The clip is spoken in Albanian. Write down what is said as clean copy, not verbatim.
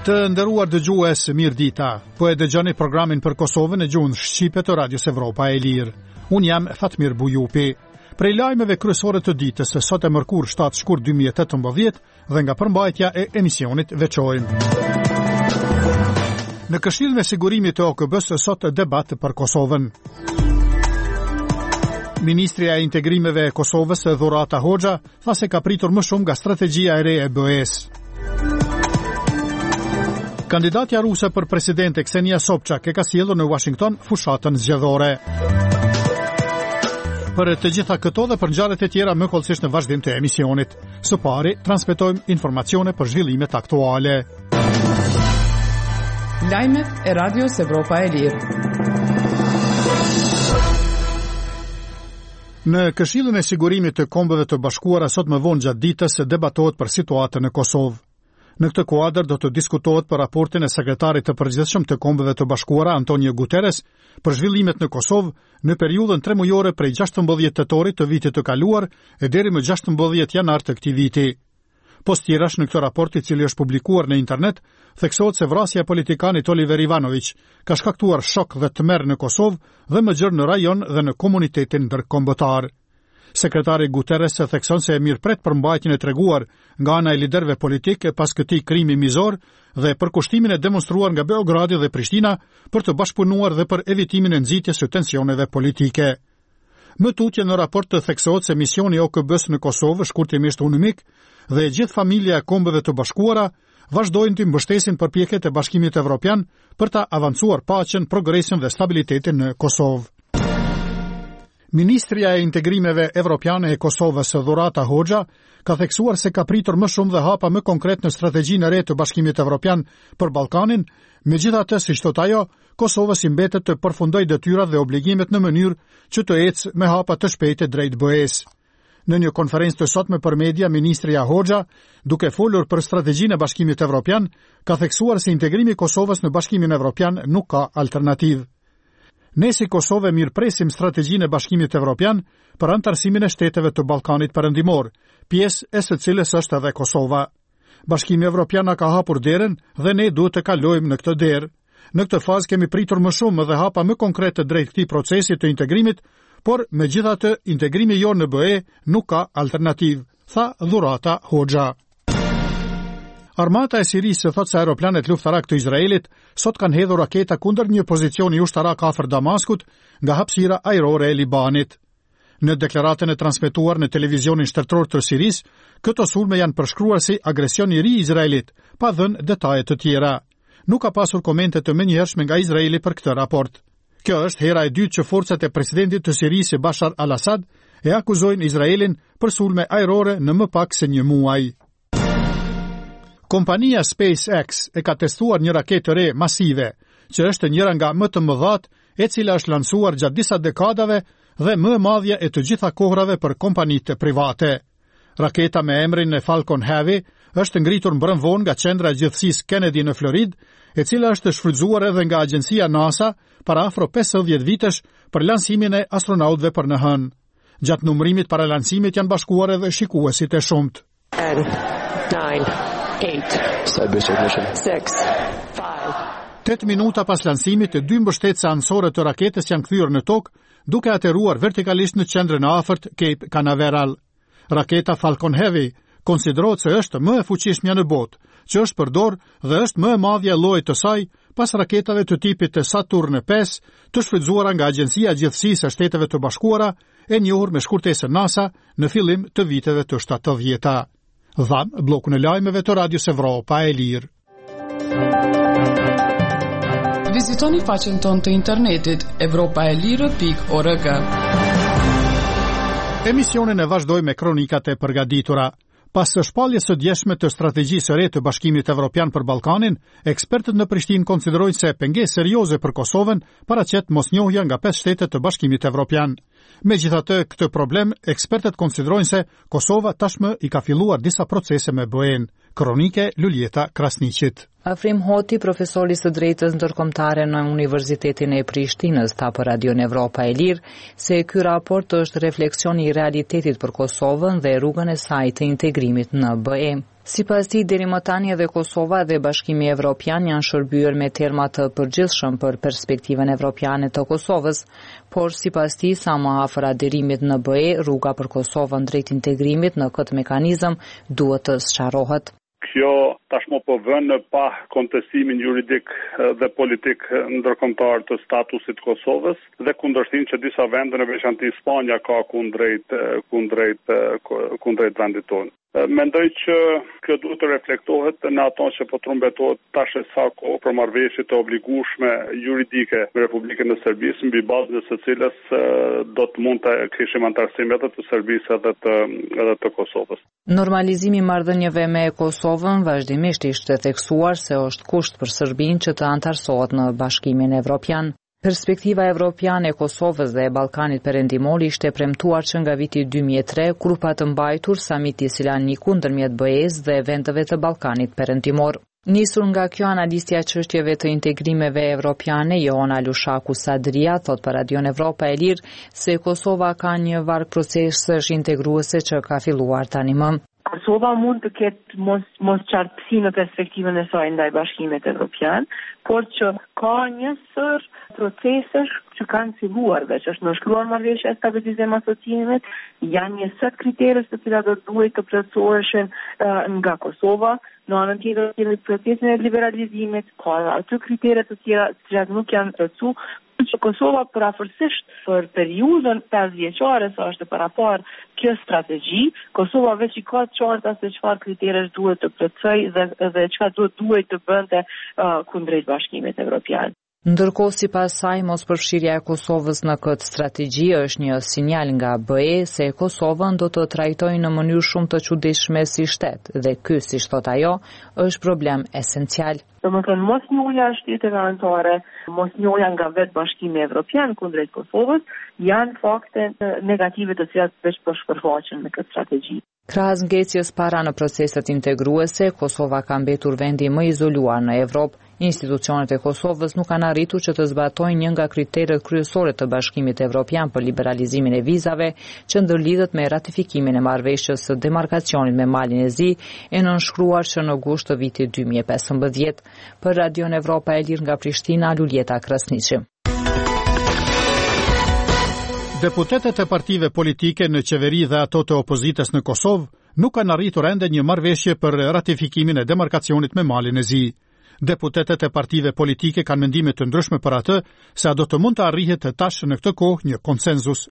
Të nderuar dëgjues, mirë dita. Po e dëgjoni programin për Kosovën e gjuhën shqipe të Radios Evropa e Lirë. Unë jam Fatmir Bujupi. Prej lajmeve kryesore të ditës, sot e mërkur 7 shkurt 2018 dhe nga përmbajtja e emisionit veçojmë. Në Këshillin e Sigurimit të OKB-s sot debat për Kosovën. Ministria e Integrimeve e Kosovës, Dhurata Hoxha, tha se ka pritur më shumë nga strategjia e re e BE-s. Kandidatja ruse për presidente Ksenia Sobchak e ka sjellur në Washington fushatën zgjedhore. Për të gjitha këto dhe për ngjarjet e tjera më kollësisht në vazhdim të emisionit. Së pari, transmetojmë informacione për zhvillimet aktuale. Lajmet e Radios Evropa e Lirë. Në Këshillin e Sigurimit të Kombeve të Bashkuara sot më vonë gjatë ditës debatohet për situatën në Kosovë. Në këtë kuadër do të diskutohet për raportin e sekretarit të përgjithshëm të Kombeve të Bashkuara Antonio Guterres për zhvillimet në Kosovë në periudhën 3 mujore prej 16 tetorit të vitit të kaluar e deri më 16 janar të këtij viti. Postirash në këtë raport, i cili është publikuar në internet, theksohet se vrasja e politikanit Oliver Ivanović ka shkaktuar shok dhe tmerr në Kosovë dhe më gjërë në rajon dhe në komunitetin ndërkombëtar. Sekretari Guterres thekson se e mirëpret përmbajtjen e treguar nga ana e liderëve politikë pas këtij krimi mizor dhe për kushtimin e demonstruar nga Beogradi dhe Prishtina për të bashkëpunuar dhe për evitimin e nxitjes së tensioneve politike. Më tutje në raport të theksohet se misioni i OKB-s në Kosovë, shkurtimisht UNMIK, dhe e gjithë familja e Kombeve të Bashkuara vazhdojnë të mbështesin përpjekjet e Bashkimit Evropian për ta avancuar paqen, progresin dhe stabilitetin në Kosovë. Ministria e Integrimeve Evropiane e Kosovës, Dhurata Hoxha, ka theksuar se ka pritur më shumë dhe hapa më konkret në strategjinë e re të Bashkimit Evropian për Ballkanin, megjithatë, siç thot ajo, Kosova si mbetet të përfundojë detyrat dhe obligimet në mënyrë që të ecë me hapa të shpejtë drejt BE-s. Në një konferencë të sotme për media, ministria Hoxha, duke folur për strategjinë e Bashkimit Evropian, ka theksuar se integrimi i Kosovës në Bashkimin Evropian nuk ka alternativë. Ne si Kosovë mirëpresim strategjinë e Bashkimit Evropian për anëtarësimin e shteteve të Ballkanit Perëndimor, pjesë e së cilës është edhe Kosova. Bashkimi Evropian ka hapur derën dhe ne duhet të kalojmë në këtë derë. Në këtë fazë kemi pritur më shumë dhe hapa më konkrete drejt këtij procesi të integrimit, por megjithatë integrimi jonë në BE nuk ka alternativë, tha Dhurata Hoxha. Armata e Sirisë thot se aeroplanet luftarak të Izraelit sot kanë hedhur raketa kundër një pozicioni ushtarak afër Damaskut nga hapësira ajrore e Libanit. Në deklaratën e transmetuar në televizionin shtetëror të Sirisë, këto sulme janë përshkruar si agresion i ri i Izraelit, pa dhënë detaje të tjera. Nuk ka pasur komente të menjëhershme nga Izraeli për këtë raport. Kjo është hera e dytë që forcat e presidentit të Sirisë Bashar al-Assad e akuzojnë Izraelin për sulme ajrore në më pak se një muaj. Kompania SpaceX e ka testuar një raketë të re masive, që është njëra nga më të mëdhat, e cila është lansuar gjatë disa dekadave dhe më e madhja e të gjitha kohrave për kompanitë private. Raketa me emrin e Falcon Heavy është ngritur mbrëmvon nga qendra e gjithësisë Kennedy në Florid, e cila është shfrytzuar edhe nga agjencia NASA para afro 50 vitesh për lansimin e astronautëve për në hënë. Gjatë numërimit para lansimit janë bashkuar edhe shikuesit e shumt. 8 minuta pas lansimit, 2 mbështetëse anësore të raketës janë kthyer në tokë, duke aterruar vertikalisht në qendrën e afërt Cape Canaveral. Raketa Falcon Heavy konsiderohet se është më e fuqishmja në botë, që është përdor dhe është më e madhja lloji të saj pas raketave të tipit të Saturn 5, të shfrytzuara nga Agjencia e Gjithësisë e Shteteve të Bashkuara, e njohur me shkurtesën NASA në fillim të viteve të 70-ta. Dham blokun e lajmeve të Radios Evropa e Lirë. Vizitoni faqen tonë të internetit evropaelire.org. Emisionin e vazhdoj me kronikat e përgatitura. Pas së shpalljes së djeshme të strategjisë së re të Bashkimit Evropian për Ballkanin, ekspertët në Prishtinë konsiderojnë se pengesë serioze për Kosovën paraqet mosnjohja nga 5 shtete të Bashkimit Evropian. Megjithatë, këtë problem ekspertët konsiderojnë se Kosova tashmë i ka filluar disa procese me BE-n. Kronike Luljeta Krasniqit. Afrim Hoti, profesori së drejtës ndërkombëtare në Universitetin e Prishtinës, tha për Radion Evropa e Lirë se ky raport është refleksion i realitetit për Kosovën dhe rrugën e saj të integrimit në BE. Sipas tij, deri më tani edhe Kosova dhe Bashkimi Evropian janë shërbyer me terma të përgjithshëm për perspektivën evropiane të Kosovës, por sipas tij, sa më afër aderimit në BE, rruga për Kosovën drejt integrimit në këtë mekanizëm duhet të sqarohet. Kjo tashmë po vën në pa kontestimin juridik dhe politik ndërkombëtar të statusit të Kosovës dhe kundërshtim që disa vende në veçantë Spanja ka kundrejt vendit tonë. Mendoj që kjo duhet të reflektohet në ato që po trumbetohet tash sa kohë për marrëveshje të obligueshme juridike me Republikën e Serbisë, mbi bazën e së cilës do të mund të kishim antarësim edhe të Serbisë edhe të Kosovës. Normalizimi i marrëdhënieve me Kosovën vazhdimisht ishte theksuar se është kusht për Serbinë që të antarësohet në Bashkimin Evropian. Perspektiva evropiane e Kosovës dhe e Ballkanit Perëndimor ishte premtuar që nga viti 2003, kur pa të mbajtur samiti Silaniku ndërmjet BE-s dhe vendeve të Ballkanit Perëndimor. Nisur nga kjo, analistja e çështjeve të integrimeve evropiane Joana Lushaku Sadria thot për Radion Evropa e Lirë se Kosova ka një varg procesësh integruese që ka filluar tani më. Kosova mund të ketë mos qartësi në perspektivën e saj ndaj Bashkimit Evropian, por që ka një sër procesesh që kanë filluar dhe që është nënshkruar marrëveshja e stabilizimit asociimit, janë një set kriterësh të cilat do duhet të plotësoheshin nga Kosova. Në anën tjetër, procesin e liberalizimit, ka aty kritere të tjera të cilat nuk janë plotësuar, që Kosova përafërsisht për periudhën 5 vjeçare sa është parapar kjo strategji, Kosova veç i ka të qarta se çfarë kriteresh duhet të plotësoj dhe çfarë duhet të bënte kundrejt Bashkimit Evropian. Ndërkohë, sipas saj, mospërfshirja e Kosovës në këtë strategji është një sinjal nga BE se Kosovën do të trajtojë në mënyrë shumë të çuditshme si shtet dhe ky, siç thot ajo, është problem esencial. Domethënë mos njohja e shteteve anëtare, mos njohja nga vetë Bashkimi Evropian kundrejt Kosovës janë fakte negative të cilat veç po shpërfaqen në këtë strategji. Krahas ngecjes para në proceset integruese, Kosova ka mbetur vendi më izoluar në Evropë. Institucionet e Kosovës nuk kanë arritur që të zbatojnë një nga kriteret kryesore të Bashkimit Evropian për liberalizimin e vizave, që ndërlidhet me ratifikimin e marrëveshjes së demarkacionit me Malin e Zi, e nënshkruar që në gusht të vitit 2015. Për Radion Evropa e Lirë nga Prishtina, Luljeta Krasniqi. Deputetët e partive politike në qeveri dhe ato të opozitës në Kosovë nuk kanë arritur ende një marrëveshje për ratifikimin e demarkacionit me Malin e Zi. Deputetët e partive politike kanë mendime të ndryshme për atë, se a do të mund të arrihet tash në këtë kohë një konsenzus